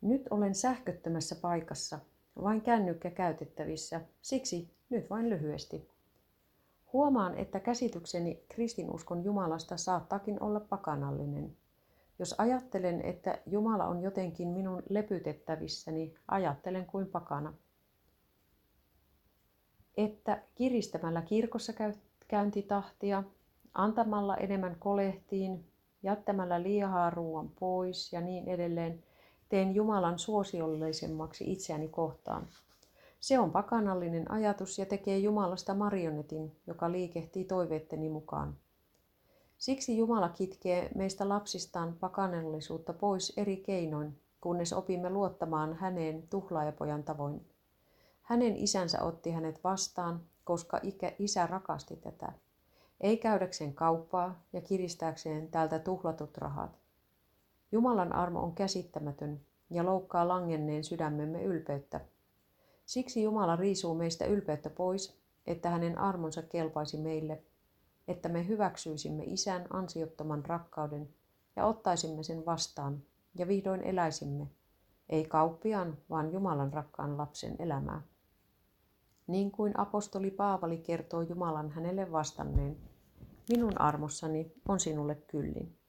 Nyt olen sähköttömässä paikassa, vain kännykkä käytettävissä, siksi nyt vain lyhyesti. Huomaan, että käsitykseni kristinuskon Jumalasta saattaakin olla pakanallinen. Jos ajattelen, että Jumala on jotenkin minun lepytettävissäni, ajattelen kuin pakana. Että kiristämällä kirkossa käyntitahtia, antamalla enemmän kolehtiin, jättämällä liihaa ruoan pois ja niin edelleen, teen Jumalan suosiollisemmaksi itseäni kohtaan. Se on pakanallinen ajatus ja tekee Jumalasta marionetin, joka liikehtii toiveitteni mukaan. Siksi Jumala kitkee meistä lapsistaan pakanallisuutta pois eri keinoin, kunnes opimme luottamaan häneen tuhlaajapojan tavoin. Hänen isänsä otti hänet vastaan, koska isä rakasti tätä. Ei käydäkseen kauppaa ja kiristääkseen täältä tuhlatut rahat. Jumalan armo on käsittämätön ja loukkaa langenneen sydämemme ylpeyttä. Siksi Jumala riisuu meistä ylpeyttä pois, että hänen armonsa kelpaisi meille, että me hyväksyisimme isän ansiottoman rakkauden ja ottaisimme sen vastaan ja vihdoin eläisimme, ei kauppiaan, vaan Jumalan rakkaan lapsen elämää. Niin kuin apostoli Paavali kertoo Jumalan hänelle vastanneen, minun armossani on sinulle kyllin.